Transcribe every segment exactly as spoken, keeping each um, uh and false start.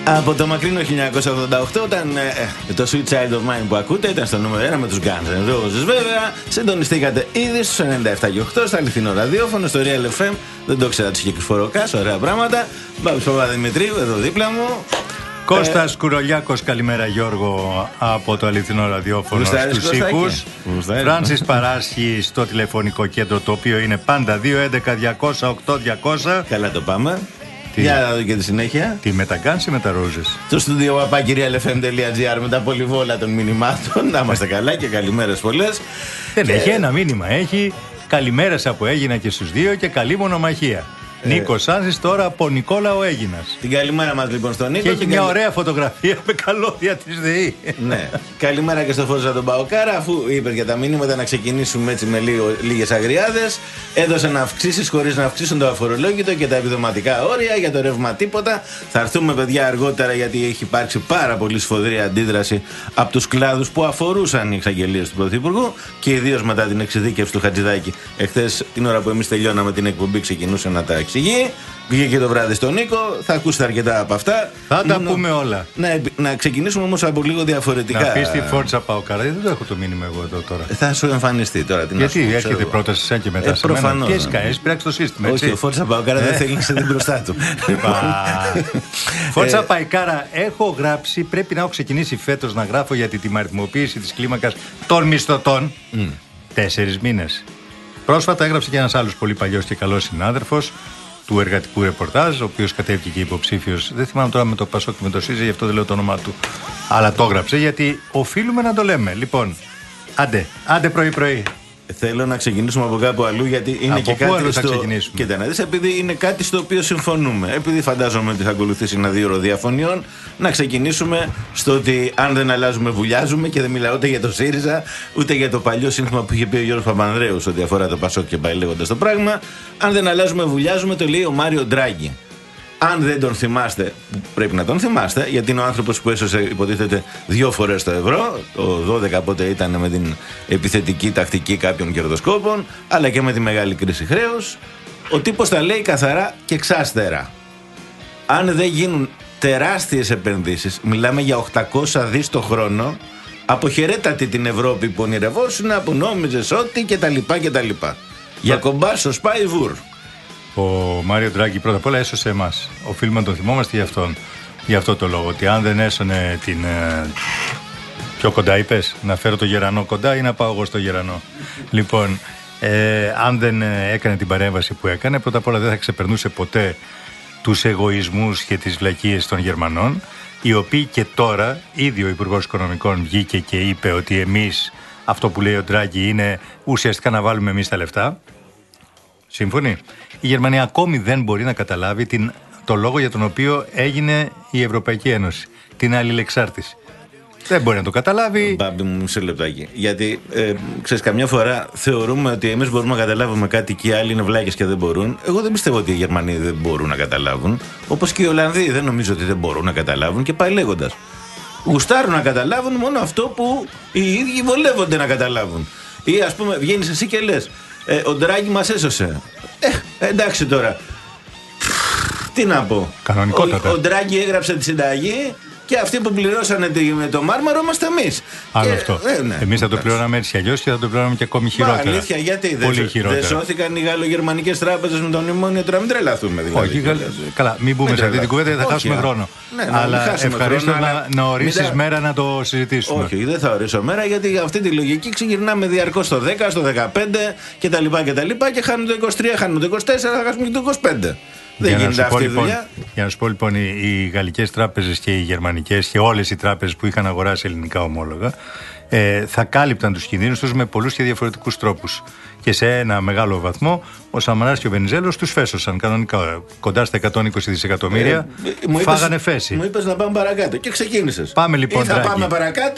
Από το μακρινό χίλια εννιακόσια ογδόντα οκτώ, όταν ε, το Sweet Child of Mine που ακούτε ήταν στο νούμερο ένα με τους Guns N' Roses, βέβαια. Συντονιστήκατε ήδη στους ενενήντα επτά και οκτώ στα αληθινό ραδιόφωνο, στο Real εφ εμ. Δεν το ξέρα, τους είχε Κρυφοροκάς, ωραία πράγματα. Μπάμπης Παπαδημητρίου, εδώ δίπλα μου. Κώστας ε... Κουρολιάκος, καλημέρα Γιώργο, από το αληθινό ραδιόφωνο στους ήχους. Φράνσις Παράσχη στο τηλεφωνικό κέντρο, το οποίο είναι πάντα δύο έντεκα διακόσια οκτώ διακόσια. Καλά το πάμε. Τι... Για να δω και τη συνέχεια. Τι με τα Guns ή με τα Roses? Στο στούντιο παπάκι real εφ εμ τελεία τζι άρ με τα πολυβόλα των μηνυμάτων. Να είμαστε καλά και καλημέρες πολλές. Δεν και... έχει ένα μήνυμα. Έχει καλημέρες από Έγινα και στους δύο και καλή μονομαχία. Ε... Νίκος Σάνσης τώρα από Νικόλαο Έγινας. Την καλημέρα μας λοιπόν στον Νίκο. Και έχει μια καλη... ωραία φωτογραφία με καλώδια της ΔΕΗ. Ναι. Καλημέρα και στο Φώτισσα τον Παοκάρα. Αφού είπε για τα μηνύματα, να ξεκινήσουμε έτσι με λίγο, λίγες αγριάδες. Έδωσαν αυξήσεις χωρίς να αυξήσουν το αφορολόγητο και τα επιδοματικά όρια. Για το ρεύμα τίποτα. Θα έρθουμε παιδιά αργότερα, γιατί έχει υπάρξει πάρα πολύ σφοδρή αντίδραση από τους κλάδους που αφορούσαν οι εξαγγελίες του Πρωθυπουργού και ιδίως μετά την εξειδίκευση του Χατζηδάκη. Εχθές, την ώρα που εμείς τελειώναμε την εκπομπή, ξεκινούσε να τα εξηγεί. Βγήκε το βράδυ στον Νίκο, θα ακούσετε αρκετά από αυτά. Θα τα Μόνο... πούμε όλα. Να, να ξεκινήσουμε όμως από λίγο διαφορετικά. Να πεις τη Φόρτσα Παοκάρα, δεν το έχω το μήνυμα εγώ εδώ τώρα. Θα σου εμφανιστεί τώρα. Την Γιατί έρχεται η πρόταση σαν και μετά ε, σε μένα. Ποιες κάνεις, πειράξει το σύστημα, έτσι. Όχι, ο Φόρτσα Παοκάρα δεν θέλει να σε την μπροστά του. Φόρτσα Παοκάρα, έχω γράψει, πρέπει να έχω ξεκινήσει φέτος να γράφω για τη τιμαριθμοποίηση της κλίμακας των μισθωτών. Τέσσερις μήνες. Πρόσφατα έγραψε και ένας άλλος πολύ παλιός και καλός συνάδελφος του εργατικού ρεπορτάζ, ο οποίος κατέβηκε και υποψήφιος. Δεν θυμάμαι τώρα με το Πασόκ και με το ΣΥΖΕ, γι' αυτό δεν λέω το όνομά του. Αλλά το έγραψε γιατί οφείλουμε να το λέμε. Λοιπόν, άντε, άντε πρωί-πρωί. Θέλω να ξεκινήσουμε από κάπου αλλού, γιατί είναι από και κάτι στο... στο... Κοίτα να δεις, επειδή είναι κάτι στο οποίο συμφωνούμε. Επειδή φαντάζομαι ότι θα ακολουθήσει ένα δύο ώρο διαφωνιών, να ξεκινήσουμε στο ότι αν δεν αλλάζουμε βουλιάζουμε, και δεν μιλάω ούτε για το ΣΥΡΙΖΑ, ούτε για το παλιό σύνθημα που είχε πει ο Γιώργος Παπανδρέους ό,τι αφορά το Πασόκ και πάει λέγοντας το πράγμα. Αν δεν αλλάζουμε βουλιάζουμε, το λέει ο Μάριο Ντράγκη. Αν δεν τον θυμάστε, πρέπει να τον θυμάστε, γιατί είναι ο άνθρωπος που έσωσε, υποτίθεται, δύο φορές το ευρώ. Το δώδεκα πότε ήταν με την επιθετική τακτική κάποιων κερδοσκόπων, αλλά και με τη μεγάλη κρίση χρέους. Ο τύπος τα λέει καθαρά και ξάστερα. Αν δεν γίνουν τεράστιες επενδύσεις, μιλάμε για οκτακόσια δισεκατομμύρια το χρόνο, αποχαιρέτατη την Ευρώπη που ονειρευόσουν, που νόμιζες ότι κτλ. κτλ. Για κομπάσο σπάει βουρ. Ο Μάριο Ντράγκη πρώτα απ' όλα έσωσε εμάς. Οφείλουμε να τον θυμόμαστε γι' αυτόν. Γι' αυτό το λόγο. Ότι αν δεν έσωνε την. Ε, πιο κοντά είπες, να φέρω το γερανό κοντά ή να πάω εγώ στο γερανό. Λοιπόν, ε, αν δεν έκανε την παρέμβαση που έκανε, πρώτα απ' όλα δεν θα ξεπερνούσε ποτέ τους εγωισμούς και τις βλακίες των Γερμανών, οι οποίοι και τώρα, ήδη ο Υπουργός Οικονομικών βγήκε και είπε ότι εμείς, αυτό που λέει ο Ντράγκη είναι ουσιαστικά να βάλουμε εμείς τα λεφτά. Σύμφωνοι. Η Γερμανία ακόμη δεν μπορεί να καταλάβει την, το λόγο για τον οποίο έγινε η Ευρωπαϊκή Ένωση. Την αλληλεξάρτηση. Δεν μπορεί να το καταλάβει. Μπάμπη μου, μισό λεπτάκι. Γιατί, ε, ξέρεις, καμιά φορά θεωρούμε ότι εμείς μπορούμε να καταλάβουμε κάτι και οι άλλοι είναι βλάκες και δεν μπορούν. Εγώ δεν πιστεύω ότι οι Γερμανοί δεν μπορούν να καταλάβουν. Όπως και οι Ολλανδοί δεν νομίζω ότι δεν μπορούν να καταλάβουν, και πάει λέγοντας. Γουστάρουν να καταλάβουν μόνο αυτό που οι ίδιοι βολεύονται να καταλάβουν. Ή ας πούμε, βγαίνεις εσύ και λες. Ε, ο Ντράγκη μας έσωσε. Ε, εντάξει τώρα. Τι να πω. Κανονικότατα. Ο, ο Ντράγκη έγραψε τη συνταγή και αυτοί που πληρώσανε με το Μάρμαρο είμαστε εμείς. Άλλο και, αυτό. Ε, ναι, εμείς θα το πληρώναμε έτσι αλλιώς και θα το πληρώναμε και ακόμη χειρότερα. Μα αλήθεια, γιατί δεν δε σώθηκαν οι γαλλογερμανικές τράπεζες με το μνημόνιο, τώρα μην τρελαθούμε δηλαδή. Όχι, γα... καλά, μην μπούμε σε αυτή την κουβέντα, θα χάσουμε χρόνο. Ναι, αλλά ευχαρίστω να, αλλά... να ορίσεις μην... μέρα να το συζητήσουμε. Όχι, δεν θα ορίσω μέρα, γιατί για αυτή τη λογική ξεκινάμε διαρκώς στο δέκα, στο δεκαπέντε κτλ. Και χάνουμε το είκοσι τρία, χάνουμε το είκοσι τέσσερα, θα χάσουμε και το είκοσι πέντε. Δεν γίνεται αυτή η δουλειά. Για να σου πω λοιπόν, οι, οι γαλλικές τράπεζες και οι γερμανικές και όλες οι τράπεζες που είχαν αγοράσει ελληνικά ομόλογα ε, θα κάλυπταν τους κινδύνους τους με πολλούς και διαφορετικούς τρόπους. Και σε ένα μεγάλο βαθμό ο Σαμαράς και ο Βενιζέλος τους φέσωσαν κανονικά. Κοντά στα εκατόν είκοσι δισεκατομμύρια ε, φάγανε είπες, φέση. Μου είπες να πάμε παρακάτω και ξεκίνησες. Πάμε λοιπόν. Ή θα Ντράγκη. Πάμε παρακάτω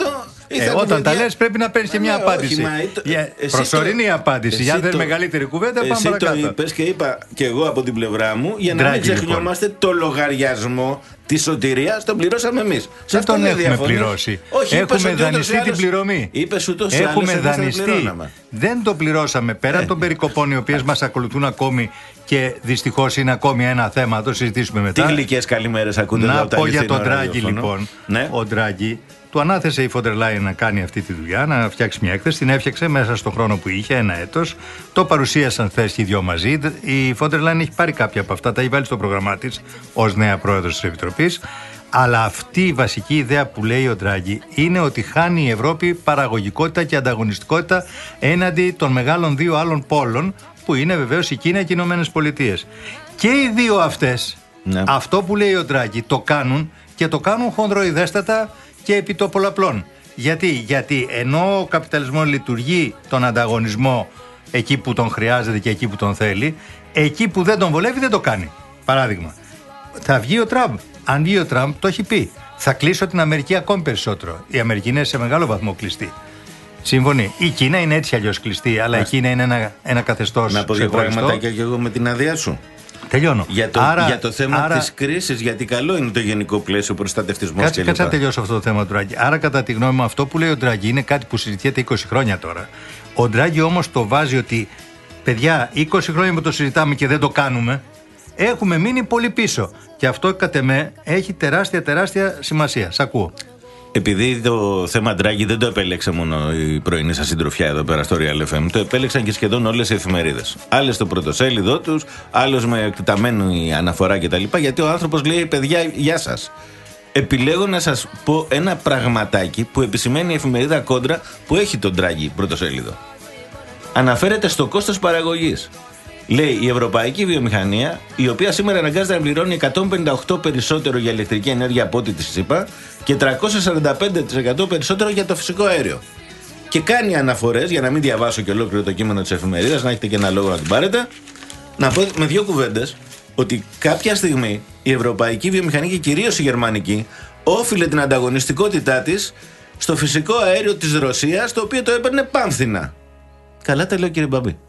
Ε, όταν τα λες πρέπει να παίρνεις και μια απάντηση. Προσωρινή απάντηση. Για δεν μεγαλύτερη κουβέντα, πάμε παρακάτω. Εσύ το είπες και είπα και εγώ από την πλευρά μου, για να μην ξεχνιόμαστε το λογαριασμό της σωτηρίας τον πληρώσαμε εμείς. Δεν τον έχουμε πληρώσει. Έχουμε δανειστεί την πληρωμή. Έχουμε δανειστεί. Δεν το πληρώσαμε πέραν των περικοπών οι οποίες μας ακολουθούν ακόμη και δυστυχώς είναι ακόμη ένα θέμα. Θα το συζητήσουμε μετά. Τι γλυκές καλημέρες ακούτε εδώ. Να πω για τον Ντράγκη λοιπόν. Ο Ντράγκη του ανάθεσε η Φόντερ Λάιεν να κάνει αυτή τη δουλειά, να φτιάξει μια έκθεση. Την έφτιαξε μέσα στον χρόνο που είχε, ένα έτος. Το παρουσίασαν χθες και οι δυο μαζί. Η Φόντερ Λάιεν έχει πάρει κάποια από αυτά, τα έχει βάλει στο πρόγραμμά της ως νέα πρόεδρος της Επιτροπής. Αλλά αυτή η βασική ιδέα που λέει ο Ντράγκη είναι ότι χάνει η Ευρώπη παραγωγικότητα και ανταγωνιστικότητα έναντι των μεγάλων δύο άλλων πόλων, που είναι βεβαίως η Κίνα και οι Ηνωμένες Πολιτείες. Και οι δύο αυτές, ναι, αυτό που λέει ο Ντράγκη, το κάνουν και το κάνουν χονδροειδέστατα και επί το πολλαπλών. Γιατί, Γιατί ενώ ο καπιταλισμός λειτουργεί τον ανταγωνισμό εκεί που τον χρειάζεται και εκεί που τον θέλει, εκεί που δεν τον βολεύει δεν το κάνει. Παράδειγμα, θα βγει ο Τραμπ. Αν βγει ο Τραμπ, το έχει πει. Θα κλείσω την Αμερική ακόμη περισσότερο. Η Αμερική είναι σε μεγάλο βαθμό κλειστή. Σύμφωνοι. Η Κίνα είναι έτσι αλλιώς κλειστή, αλλά Άς. η Κίνα είναι ένα, ένα καθεστώς. Να πω δύο πραγματάκια και εγώ με την άδειά σου. Τελειώνω. Για το, άρα, για το θέμα άρα, της κρίσης, γιατί καλό είναι το γενικό πλαίσιο, προστατευτισμός κάτσε, κλπ. Κάτσε να τελειώσω αυτό το θέμα του Ντράγκη. Άρα, κατά τη γνώμη μου, αυτό που λέει ο Ντράγκη είναι κάτι που συζητιέται είκοσι χρόνια τώρα. Ο Ντράγκη όμως το βάζει ότι, παιδιά, είκοσι χρόνια που το συζητάμε και δεν το κάνουμε, έχουμε μείνει πολύ πίσω. Και αυτό, κατ' εμέ, έχει τεράστια, τεράστια σημασία. Σ' ακούω. Επειδή το θέμα Ντράγκη δεν το επέλεξε μόνο η πρωινή σας συντροφιά εδώ πέρα στο Real εφ εμ, το επέλεξαν και σχεδόν όλες οι εφημερίδες. Άλλες στο πρωτοσέλιδό τους, άλλες με εκτεταμένη αναφορά κτλ. Γιατί ο άνθρωπος λέει: παιδιά, γεια σας. Επιλέγω να σας πω ένα πραγματάκι που επισημαίνει η εφημερίδα Κόντρα, που έχει τον Ντράγκη πρωτοσέλιδο. Αναφέρεται στο κόστος παραγωγής. Λέει η ευρωπαϊκή βιομηχανία, η οποία σήμερα αναγκάζεται να πληρώνει εκατόν πενήντα οκτώ περισσότερο για ηλεκτρική ενέργεια από ό,τι της είπα και τριακόσια σαράντα πέντε τοις εκατό περισσότερο για το φυσικό αέριο. Και κάνει αναφορές, για να μην διαβάσω και ολόκληρο το κείμενο της εφημερίδας, να έχετε και ένα λόγο να την πάρετε, να πω με δύο κουβέντες ότι κάποια στιγμή η ευρωπαϊκή βιομηχανία και κυρίως η γερμανική όφιλε την ανταγωνιστικότητά της στο φυσικό αέριο της Ρωσίας, το οποίο το έπαιρνε πάμφθηνα. Καλά τα λέω, κύριε Μπαμπή.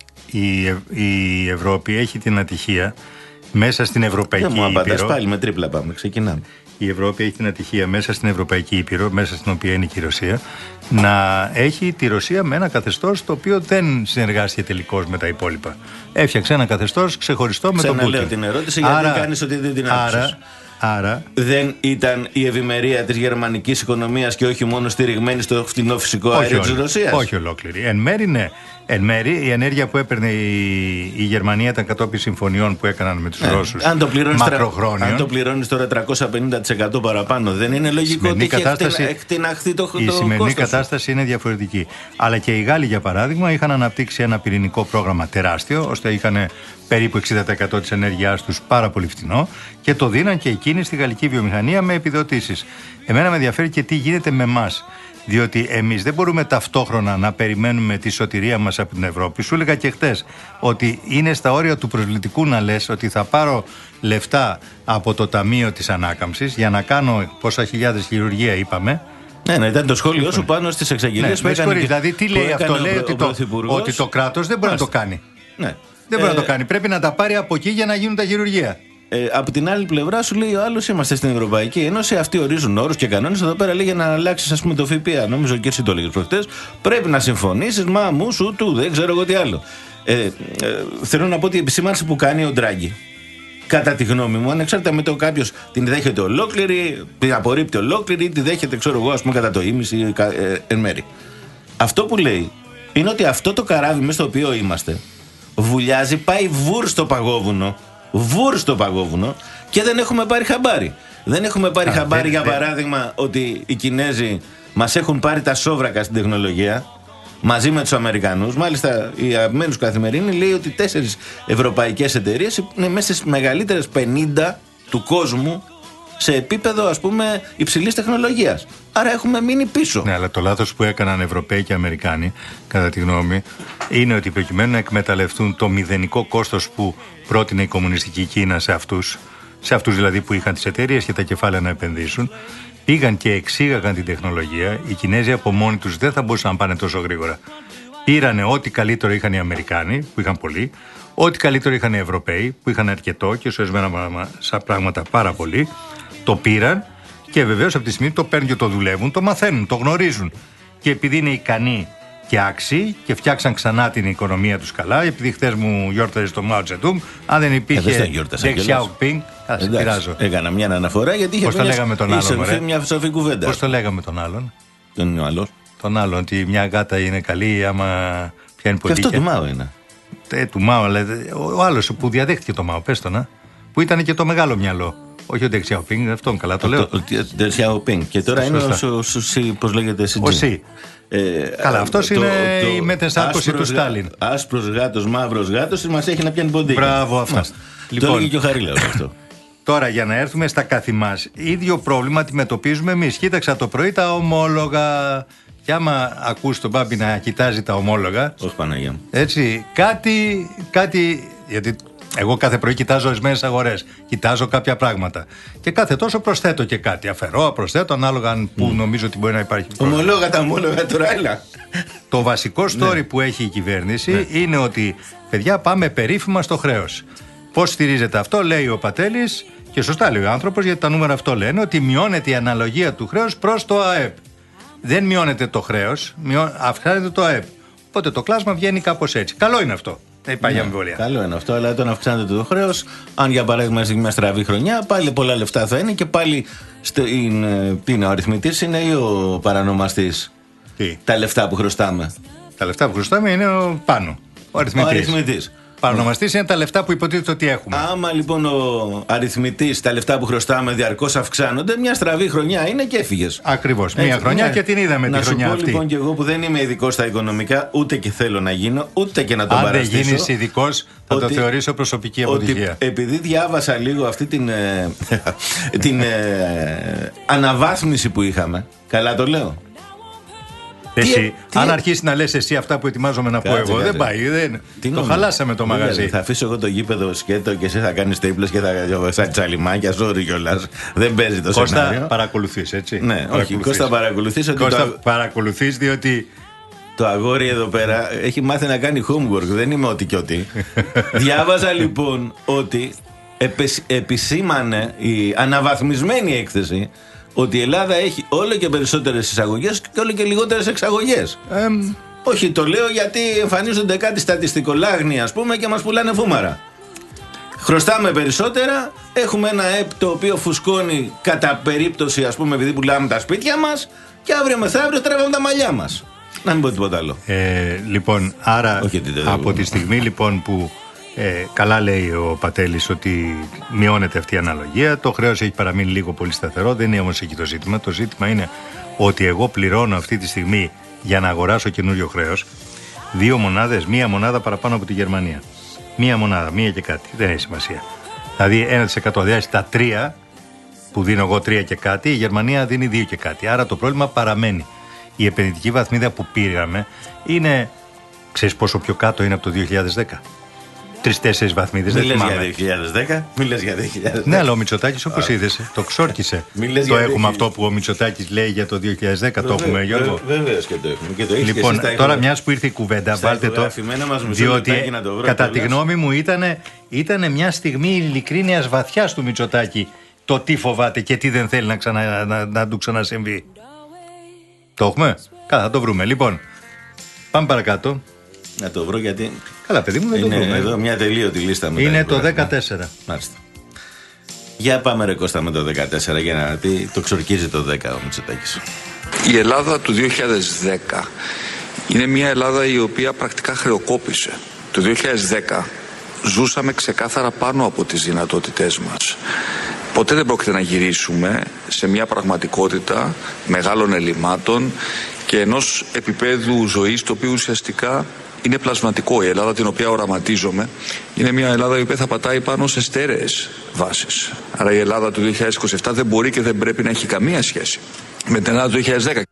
Η, Ευ- η Ευρώπη έχει την ατυχία μέσα στην Ευρωπαϊκή Ήπειρο. Δεν μου απαντάς Ήπειρο, πάλι με τρίπλα πάμε, ξεκινάμε. Η Ευρώπη έχει την ατυχία μέσα στην Ευρωπαϊκή Ήπειρο, μέσα στην οποία είναι και η Ρωσία, να έχει τη Ρωσία με ένα καθεστώς το οποίο δεν συνεργάστηκε τελικώς με τα υπόλοιπα. Έφτιαξε ένα καθεστώς ξεχωριστό με τον Πούτιν. Ξαναλέω την ερώτηση, γιατί άρα, κάνεις ότι δεν την άκουσες. Άρα, άρα, δεν ήταν η ευημερία της γερμανικής οικονομίας και όχι μόνο στηριγμένη στο φτηνό φυσικό αέριο της Ρωσίας? Όχι ολόκληρη. Εν μέρη ναι. Εν μέρη η ενέργεια που έπαιρνε η, η Γερμανία ήταν κατόπιν συμφωνιών που έκαναν με τους ε, Ρώσους μακροχρόνιων. Αν το πληρώνεις τώρα τριακόσια πενήντα τοις εκατό παραπάνω, δεν είναι λογικό ότι έχει εκτιναχθεί το, το η κόστος? Η σημερινή κατάσταση είναι διαφορετική. Αλλά και οι Γάλλοι, για παράδειγμα, είχαν αναπτύξει ένα πυρηνικό πρόγραμμα τεράστιο, ώστε είχαν περίπου εξήντα τοις εκατό της ενέργειάς τους πάρα πολύ φτηνό και το δίναν και εκείνοι στη γαλλική βιομηχανία με επιδοτήσεις. Εμένα με ενδιαφέρει και τι γίνεται με εμάς. Διότι εμείς δεν μπορούμε ταυτόχρονα να περιμένουμε τη σωτηρία μας από την Ευρώπη. Σου έλεγα και χτες ότι είναι στα όρια του προσβλητικού να λες ότι θα πάρω λεφτά από το Ταμείο της Ανάκαμψης για να κάνω πόσα χιλιάδες χειρουργία είπαμε. Ναι, ναι, ήταν το σχόλιο σου πάνω στις εξαγγελίες ναι, που έκανε. Δηλαδή, τι λέει αυτό? Λέει ότι το, ότι το κράτος δεν μπορεί Μάλιστα. να το κάνει. Ναι. Δεν μπορεί ε, να το κάνει. Πρέπει να τα πάρει από εκεί για να γίνουν τα χειρουργία. Ε, από την άλλη πλευρά σου λέει ο άλλος, είμαστε στην Ευρωπαϊκή Ένωση, αυτοί ορίζουν όρους και κανόνες. Εδώ πέρα λέει για να αλλάξεις, ας πούμε, το ΦΠΑ. Νομίζω και εσύ το έλεγες προχτές. Πρέπει να συμφωνήσεις, μα μου σου του, δεν ξέρω εγώ τι άλλο. Ε, ε, θέλω να πω ότι η επισήμανση που κάνει ο Ντράγκη, κατά τη γνώμη μου, ανεξάρτητα με το κάποιος την δέχεται ολόκληρη, την απορρίπτει ολόκληρη, τη δέχεται, ξέρω εγώ, ας πούμε, κατά το ίμιση ε, εν μέρη. Αυτό που λέει είναι ότι αυτό το καράβι μέσα στο οποίο είμαστε βουλιάζει, πάει βουρ στο παγόβουνο. Βούρ στο παγόβουνο και δεν έχουμε πάρει χαμπάρι. Δεν έχουμε πάρει Α, χαμπάρι, δε, για δε. παράδειγμα, ότι οι Κινέζοι μας έχουν πάρει τα σόβρακα στην τεχνολογία μαζί με τους Αμερικανούς. Μάλιστα, η αγαπημένη τους καθημερινή λέει ότι τέσσερις ευρωπαϊκές εταιρείες είναι μέσα στις μεγαλύτερες πενήντα του κόσμου σε επίπεδο, ας πούμε, υψηλής τεχνολογίας. Άρα έχουμε μείνει πίσω. Ναι, αλλά το λάθος που έκαναν Ευρωπαίοι και Αμερικάνοι, κατά τη γνώμη, είναι ότι προκειμένου να εκμεταλλευτούν το μηδενικό κόστος που πρότεινε η κομμουνιστική Κίνα σε αυτούς, σε αυτούς δηλαδή που είχαν τις εταιρείες και τα κεφάλαια να επενδύσουν, πήγαν και εξήγαγαν την τεχνολογία. Οι Κινέζοι από μόνοι τους δεν θα μπορούσαν να πάνε τόσο γρήγορα. Πήρανε ό,τι καλύτερο είχαν οι Αμερικάνοι, που είχαν πολύ, ό,τι καλύτερο είχαν οι Ευρωπαίοι, που είχαν αρκετό και σε ορισμένα πράγματα πάρα πολύ. Το πήραν και βεβαίως από τη στιγμή το παίρνουν και το δουλεύουν, το μαθαίνουν, το γνωρίζουν. Και επειδή είναι ικανοί και άξιοι και φτιάξαν ξανά την οικονομία τους καλά, επειδή χθες μου γιόρταζε το Μάο Τσεντούνγκ, αν δεν υπήρχε Deng Xiaoping, θα σε πειράζω. Έκανα μια αναφορά γιατί είχε Πώς το λέγαμε τον άλλον, μια σοφή κουβέντα. Πώς το λέγαμε τον άλλον. Τον είναι ο άλλος. Τον άλλον, ότι μια γάτα είναι καλή άμα πιάνει πολύ. Και αυτό του Μάο είναι. Ε, του Μάο, λέτε. Ο άλλος που διαδέχτηκε το Μάο, πες το να. Που ήταν και το μεγάλο μυαλό. Όχι ο Deng Xiaoping, αυτόν καλά το λέω. Ο Deng Xiaoping. Και τώρα είναι ο Σι, πώς λέγεται, ο Σι. Ε, Καλά, αυτός είναι το, η μετεσάρκωση του Στάλιν. Άσπρος γάτος, μαύρος γάτος, μας έχει να πιάνει ποντίκι. Μπράβο, αυτά. Λοιπόν, το έλεγε και ο Χαρίλαος αυτό. Τώρα για να έρθουμε στα καθημάς, ίδιο πρόβλημα αντιμετωπίζουμε εμείς. Κοίταξα το πρωί τα ομόλογα. Και άμα ακούς τον Μπάμπη να κοιτάζει τα ομόλογα. Όχι, Παναγία μου. Έτσι, κάτι, κάτι. Γιατί εγώ κάθε πρωί κοιτάζω ορισμένες αγορές. Κοιτάζω κάποια πράγματα. Και κάθε τόσο προσθέτω και κάτι. Αφαιρώ, προσθέτω, ανάλογα mm. που νομίζω ότι μπορεί να υπάρχει. Ομολόγα, τα ομόλογα τώρα, έλα. Το βασικό story ναι. που έχει η κυβέρνηση ναι. είναι ότι, παιδιά, πάμε περίφημα στο χρέος. Πώς στηρίζεται αυτό, λέει ο Πατέλης, και σωστά λέει ο άνθρωπος, γιατί τα νούμερα αυτό λένε, ότι μειώνεται η αναλογία του χρέους προς το ΑΕΠ. Δεν μειώνεται το χρέος, μειώ... αυξάνεται το ΑΕΠ. Οπότε το κλάσμα βγαίνει κάπως έτσι. Καλό είναι αυτό. Δεν υπάρχει ναι, αμφιβολία. Καλό είναι αυτό, αλλά όταν αυξάνεται το χρέος, αν για παράδειγμα έχει μια στραβή χρονιά, πάλι πολλά λεφτά θα είναι και πάλι. Στην, τι είναι, ο αριθμητής είναι ή ο παρανομαστής. Τι? Τα λεφτά που χρωστάμε. Τα λεφτά που χρωστάμε είναι ο πάνω. Ο αριθμητής. Ο αριθμητής. Παρονομαστής είναι τα λεφτά που υποτίθεται ότι έχουμε. Άμα λοιπόν ο αριθμητής, τα λεφτά που χρωστάμε διαρκώς αυξάνονται, μια στραβή χρονιά είναι και έφυγες. Ακριβώς. Μια χρονιά μια... και την είδαμε τη χρονιά αυτή. Να σου πω λοιπόν και εγώ που δεν είμαι ειδικός στα οικονομικά, ούτε και θέλω να γίνω, ούτε και να τον Αν παραστήσω. Αν δεν γίνεις ειδικός, θα ότι, το θεωρήσω προσωπική αποτυχία. Επειδή διάβασα λίγο αυτή την, ε, την ε, αναβάθμιση που είχαμε. Καλά το λέω. Εσύ, τι, αν αρχίσει να λες εσύ αυτά που ετοιμάζομαι να κάτσε, πω εγώ, κάτσε. δεν πάει. Δεν... Το νόμι. χαλάσαμε το μαγαζί. Δεν, θα αφήσω εγώ το γήπεδο σκέτο και εσύ θα κάνεις τρίπλες και θα σαν τσαλιμάκια, sorry κιόλας. Δεν παίζει το Κώστα, σενάριο. Κώστα, παρακολουθείς, έτσι. Ναι, παρακολουθείς. όχι, Κώστα, παρακολουθείς. Κώστα, το... παρακολουθείς, διότι. Το αγόρι εδώ πέρα έχει μάθει να κάνει homework. Δεν είμαι ό,τι και ό,τι. Διάβαζα λοιπόν ότι επισήμανε η αναβαθμισμένη έκθεση ότι η Ελλάδα έχει όλο και περισσότερες εισαγωγές και όλο και λιγότερες εξαγωγές. Ε, Όχι, το λέω γιατί εμφανίζονται κάτι στατιστικολάγνοι, ας πούμε, και μας πουλάνε φούμαρα. Χρωστάμε περισσότερα, έχουμε ένα ΕΠ το οποίο φουσκώνει κατά περίπτωση, ας πούμε, επειδή πουλάμε τα σπίτια μας, και αύριο μεθαύριο τρέβαμε τα μαλλιά μας. Να μην πω τίποτα άλλο. Ε, λοιπόν, άρα Όχι, από τη στιγμή λοιπόν που Ε, καλά λέει ο Πατέλης ότι μειώνεται αυτή η αναλογία. Το χρέος έχει παραμείνει λίγο πολύ σταθερό. Δεν είναι όμως εκεί το ζήτημα. Το ζήτημα είναι ότι εγώ πληρώνω αυτή τη στιγμή για να αγοράσω καινούριο χρέος δύο μονάδες, μία μονάδα παραπάνω από τη Γερμανία. Μία μονάδα, μία και κάτι. Δεν έχει σημασία. Δηλαδή ένα τοις εκατό διάσει τα τρία που δίνω εγώ τρία και κάτι, η Γερμανία δίνει δύο και κάτι. Άρα το πρόβλημα παραμένει. Η επενδυτική βαθμίδα που πήραμε είναι, ξέρεις πόσο πιο κάτω είναι από το δύο χιλιάδες δέκα. Τρεις-τέσσερις βαθμίδες. Μην λες για δύο χιλιάδες δέκα. Μην λες για δύο χιλιάδες δέκα. Ναι, αλλά ο Μητσοτάκης όπως είδες, το ξόρκισε. Το έχουμε αυτό που ο Μητσοτάκης λέει για το δύο χιλιάδες δέκα. Το έχουμε, Γιώργο. Βεβαίως και το έχουμε. Και το έχεις λοιπόν, και τώρα μιας που ήρθε η κουβέντα, βάλτε το. Διότι κατά τη γνώμη μου ήταν μια στιγμή ειλικρίνειας βαθιάς του Μητσοτάκη το τι φοβάται και τι δεν θέλει να, ξανα, να, να του ξανασυμβεί. Το έχουμε. Καλά, θα το βρούμε. Λοιπόν, πάμε παρακάτω. Να το βρω γιατί. Καλά, παιδί μου, δεν είναι το βρούμε. Εδώ μια τελείωτη λίστα με. Είναι το δεκατέσσερα. Μάλιστα. Για πάμε ρε Κώστα με το δεκατέσσερα για να δει. Το ξορκίζει το δέκα ο Μητσοτάκης. Η Ελλάδα του δύο χιλιάδες δέκα είναι μια Ελλάδα η οποία πρακτικά χρεοκόπησε. Το δύο χιλιάδες δέκα ζούσαμε ξεκάθαρα πάνω από τις δυνατότητές μας. Ποτέ δεν πρόκειται να γυρίσουμε σε μια πραγματικότητα μεγάλων ελλημάτων και ενός επίπεδου ζωής το οποίο ουσιαστικά είναι πλασματικό. Η Ελλάδα την οποία οραματίζομαι είναι μια Ελλάδα η οποία θα πατάει πάνω σε στέρεες βάσεις. Άρα η Ελλάδα του δύο χιλιάδες είκοσι επτά δεν μπορεί και δεν πρέπει να έχει καμία σχέση με την Ελλάδα του δύο χιλιάδες δέκα.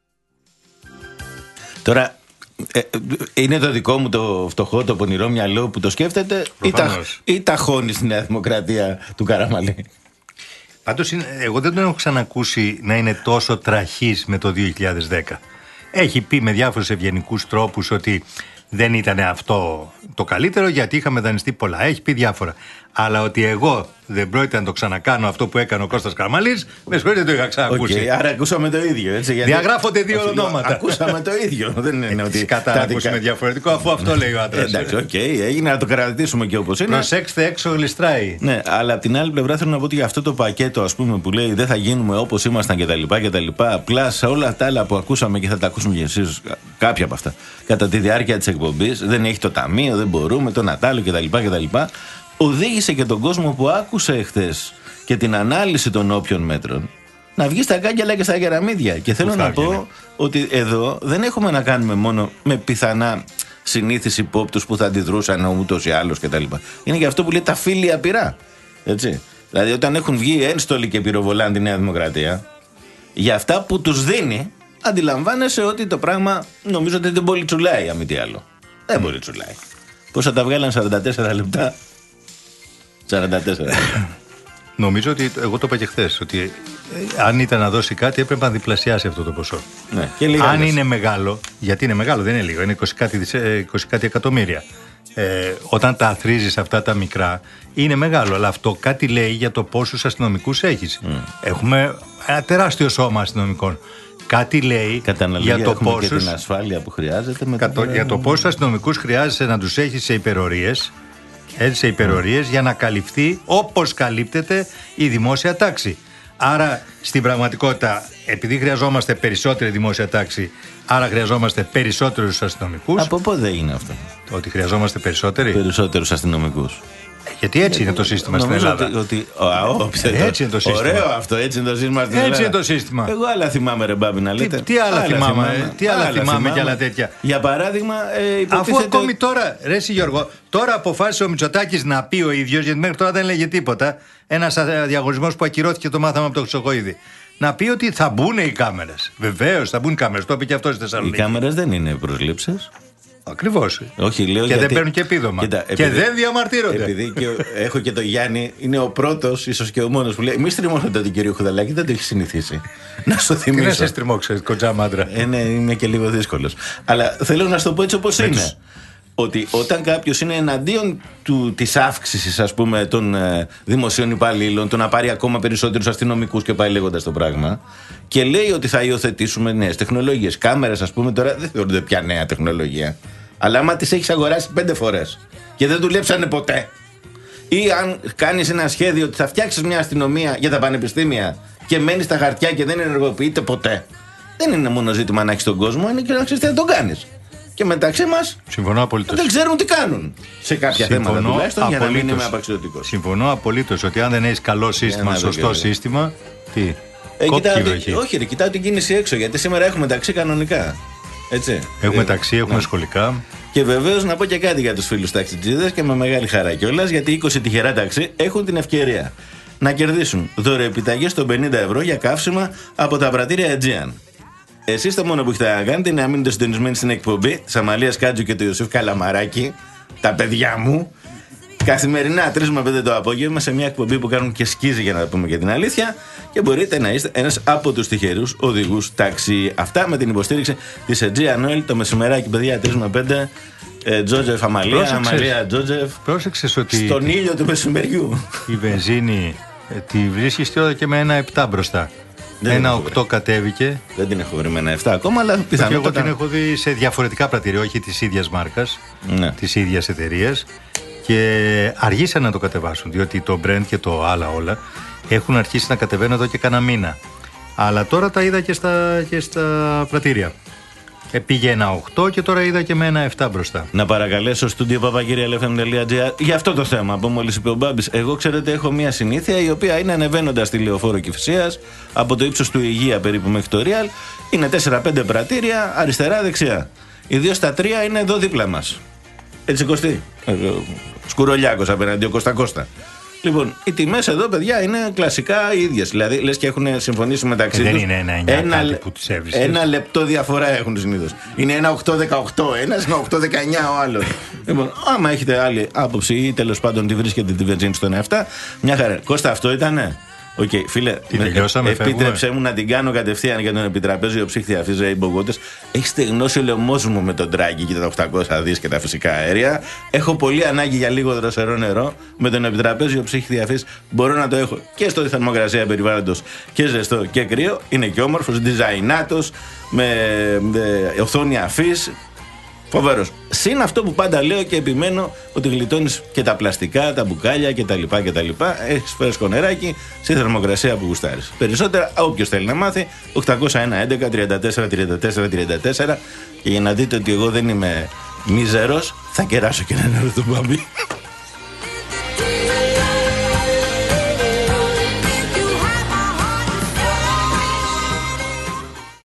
Τώρα, ε, είναι το δικό μου το φτωχό, το πονηρό μυαλό που το σκέφτεται ή τα, ή τα χώνει στη Νέα Δημοκρατία του Καραμαλή? Πάντως εγώ δεν τον έχω ξανακούσει να είναι τόσο τραχής με το δύο χιλιάδες δέκα. Έχει πει με διάφορους ευγενικούς τρόπους ότι δεν ήταν αυτό το καλύτερο γιατί είχαμε δανειστεί πολλά. Έχει πει διάφορα. Αλλά ότι εγώ δεν πρόκειται να το ξανακάνω αυτό που έκανε ο Κώστας Καραμαλής, με συγχωρείτε, το είχα ξανακούσει. Okay, άρα ακούσαμε το ίδιο. Έτσι, γιατί... Διαγράφονται δύο ονόματα. Ακούσαμε το ίδιο. Δεν είναι ότι. Κατά να ακούσουμε διαφορετικό, αφού αυτό λέει ο άντρας. Εντάξει, οκ, okay, έγινε να το κρατήσουμε και όπως είναι. Προσέξτε, έξω γλιστράει. Ναι, αλλά από την άλλη πλευρά θέλω να πω ότι για αυτό το πακέτο, ας πούμε, που λέει δεν θα γίνουμε όπως ήμασταν κτλ. Απλά σε όλα τα άλλα που ακούσαμε και θα τα ακούσουμε και εσείς, κάποια από αυτά, κατά τη διάρκεια της εκπομπής, δεν έχει το ταμείο, δεν μπορούμε, το Νατάλο κτλ. Οδήγησε και τον κόσμο που άκουσε εχθές και την ανάλυση των όποιων μέτρων να βγει στα κάγκελα και στα κεραμίδια. Και θέλω να πω ότι εδώ δεν έχουμε να κάνουμε μόνο με πιθανά συνήθεις υπόπτους που θα αντιδρούσαν ούτως ή άλλως κτλ. Είναι και αυτό που λέει τα φίλια πυρά. Έτσι. Δηλαδή, όταν έχουν βγει ένστολοι και πυροβολάν τη Νέα Δημοκρατία, για αυτά που τους δίνει, αντιλαμβάνεσαι ότι το πράγμα νομίζω ότι δεν πολύ τσουλάει, αν μη τι άλλο. Δεν πολύ τσουλάει. Πώς θα τα βγάλαν σαράντα τέσσερα λεπτά. σαράντα τέσσερα λεπτά. Νομίζω ότι εγώ το είπα και χθες, ότι αν ήταν να δώσει κάτι έπρεπε να διπλασιάσει αυτό το ποσό. Ναι, και αν λες. Είναι μεγάλο, γιατί είναι μεγάλο, δεν είναι λίγο, είναι είκοσι κάτι, είκοσι κάτι εκατομμύρια. Ε, όταν τα αθροίζεις αυτά τα μικρά, είναι μεγάλο, αλλά αυτό κάτι λέει για το πόσους αστυνομικούς έχεις. Mm. Έχουμε ένα τεράστιο σώμα αστυνομικών. Κάτι λέει για το πόσους. Και την ασφάλεια που χρειάζεται. Με κατώ, το... Για το πόσους αστυνομικούς χρειάζεσαι να τους έχεις σε υπερορίες. Έτσι, σε υπερορίες για να καλυφθεί όπως καλύπτεται η δημόσια τάξη. Άρα στην πραγματικότητα, επειδή χρειαζόμαστε περισσότερη δημόσια τάξη, άρα χρειαζόμαστε περισσότερους αστυνομικούς. Από πότε είναι αυτό? Ότι χρειαζόμαστε περισσότεροι. Περισσότερους αστυνομικούς. Γιατί έτσι είναι το σύστημα στην Ελλάδα. Ότι, ότι, α, ό, έτσι είναι το σύστημα. Ωραίο αυτό, έτσι είναι το σύστημα στην Ελλάδα. Έτσι είναι το σύστημα. Εγώ άλλα θυμάμαι, ρε Μπάμπη, να λέτε. Τι, τι άλλα, άλλα θυμάμαι, θυμάμαι, τι άλλα, άλλα θυμάμαι, θυμάμαι και άλλα τέτοια. Για παράδειγμα, ε, υποτίθεται... Αφού ακόμη τώρα, ρε εσύ Γιώργο, τώρα αποφάσισε ο Μητσοτάκης να πει ο ίδιος, γιατί μέχρι τώρα δεν έλεγε τίποτα. Ένας διαγωνισμός που ακυρώθηκε, το μάθαμε από το Χρυσοκοΐδη. Να πει ότι θα μπουν οι κάμερες. Βεβαίως θα μπουν κάμερες. Το είπε και αυτό στη Θεσσαλονίκη. Οι κάμερες δεν είναι προσλήψεις. Ακριβώς. Όχι, λέω, και γιατί... δεν παίρνουν και επίδομα. Κοίτα, επειδή... Και δεν διαμαρτύρονται. Επειδή και έχω και τον Γιάννη, είναι ο πρώτος, ίσως και ο μόνος που λέει: μη στριμώνετε τον κύριο Χουδαλάκη, δεν το έχει συνηθίσει. Να σου θυμίσω. Τι να σε στριμώξει, κοντζά μάντρα. Ε, ναι, είμαι και λίγο δύσκολος. Αλλά θέλω να σου το πω έτσι όπως είναι. Ότι όταν κάποιος είναι εναντίον του, της αύξησης, ας πούμε, των ε, δημοσίων υπαλλήλων, το να πάρει ακόμα περισσότερους αστυνομικούς και πάει λέγοντας το πράγμα, και λέει ότι θα υιοθετήσουμε νέες τεχνολογίες. Κάμερες, ας πούμε, τώρα δεν θεωρούνται πια νέα τεχνολογία. Αλλά άμα τις έχεις αγοράσει πέντε φορές και δεν δουλέψανε ποτέ, ή αν κάνεις ένα σχέδιο ότι θα φτιάξεις μια αστυνομία για τα πανεπιστήμια και μένει στα χαρτιά και δεν ενεργοποιείται ποτέ, δεν είναι μόνο ζήτημα να έχεις τον κόσμο, είναι και να ξέρεις τι θα τον κάνεις. Και μεταξύ μας δεν ξέρουν τι κάνουν σε κάποια Συμφωνώ θέματα τουλάχιστον απολύτως. Για να μην είμαι απαξιωτικός. Συμφωνώ απολύτως ότι αν δεν έχεις καλό σύστημα, σωστό και σύστημα, τι, ε, κοιτάω, όχι ρε, κοιτάω την κίνηση έξω, γιατί σήμερα έχουμε ταξί κανονικά. Έτσι. Έχουμε ε, ταξί, έχουμε ναι. σχολικά. Και βεβαίως να πω και κάτι για τους φίλους ταξιτζίδες και με μεγάλη χαρά κιόλας, γιατί είκοσι τυχερά ταξί έχουν την ευκαιρία να κερδίσουν δωρεοεπιταγές των πενήντα ευρώ για καύσιμα από τα πρατήρια Aegean. Εσείς το μόνο που έχετε να κάνετε είναι να μείνετε συντονισμένοι στην εκπομπή της Αμαλίας Κάτζου και του Ιωσήφ Καλαμαράκη, τα παιδιά μου, καθημερινά τρεις με πέντε το απόγευμα, σε μια εκπομπή που κάνουν και σκίζει, για να πούμε και την αλήθεια, και μπορείτε να είστε ένας από τους τυχερούς οδηγούς ταξί. Αυτά με την υποστήριξη της Aegean Oil το μεσημεράκι, παιδιά, τρεις με πέντε. Τζότζεφ Αμαλία, Πρόσεξες. Αμαλία Τζότζεφ. Πρόσεξες ότι στον ήλιο του μεσημεριού η βενζίνη ε, τη βρίσκεις τώρα και με ένα επτά μπροστά. Δεν ένα οκτώ κατέβηκε. Δεν την έχω βρει με ένα επτά ακόμα, αλλά πιθανότατα. Και εγώ την έχω δει σε διαφορετικά πρατήρια, όχι της ίδιας μάρκας, ναι. της ίδιας εταιρείας. Και αργήσαν να το κατεβάσουν, διότι το Brent και το άλλα όλα έχουν αρχίσει να κατεβαίνουν εδώ και κάνα μήνα. Αλλά τώρα τα είδα και στα, και στα πρατήρια. Ε, πήγε ένα οκτώ και τώρα είδα και με ένα επτά μπροστά. Να παρακαλέσω στούντιο παπακυριαλεφm.gr για αυτό το θέμα που μόλις είπε ο Μπάμπης. Εγώ, ξέρετε, έχω μια συνήθεια η οποία είναι ανεβαίνοντας τη Λεωφόρο Κηφισίας από το ύψος του Υγεία περίπου μέχρι το Real. Είναι τέσσερα πέντε πρατήρια αριστερά-δεξιά. Οι δύο στα τρία είναι εδώ δίπλα μας. Έτσι, Κωστή. Σκουρολιάκος απέναντι, ο Κώστα Κώστα. Λοιπόν, οι τιμές εδώ, παιδιά, είναι κλασικά οι ίδιες. Δηλαδή, λες και έχουν συμφωνήσει μεταξύ τους. Δεν είναι ένα εννιά ένα, που τις έβρισκες. Ένα λεπτό διαφορά έχουν συνήθως. Είναι ένα οκτώ δεκαοκτώ, ένας είναι οκτώ δεκαεννιά ο άλλος. Λοιπόν, άμα έχετε άλλη άποψη ή τέλος πάντων τη βρίσκετε τη βενζίνη στο ένα επτά, μια χαρά. Κώστα, αυτό ήτανε. Οκ, okay, φίλε, τελειώσαμε, επίτρεψέ μου να την κάνω κατευθείαν για τον επιτραπέζιο ψύχτη αυτή Rainbow Waters. Έχει στεγνώσει ο λαιμός μου με τον Draghi και τα οκτακόσια δις και τα φυσικά αέρια. Έχω πολύ ανάγκη για λίγο δροσερό νερό. Με τον επιτραπέζιο ψύχτη αυτή μπορώ να το έχω και στο θερμοκρασία περιβάλλοντος και ζεστό και κρύο. Είναι και όμορφος, διζαϊνάτος, με οθόνη αφής. Φοβερός. Συν αυτό που πάντα λέω και επιμένω ότι γλιτώνεις και τα πλαστικά, τα μπουκάλια κτλ. κτλ. Έχεις φρέσκο νεράκι στη θερμοκρασία που γουστάρεις. Περισσότερα, όποιος θέλει να μάθει, οκτακόσια ένα έντεκα τριάντα τέσσερα τριάντα τέσσερα τριάντα τέσσερα. Και για να δείτε ότι εγώ δεν είμαι μίζερος, θα κεράσω και ένα νερό του μπαμπί.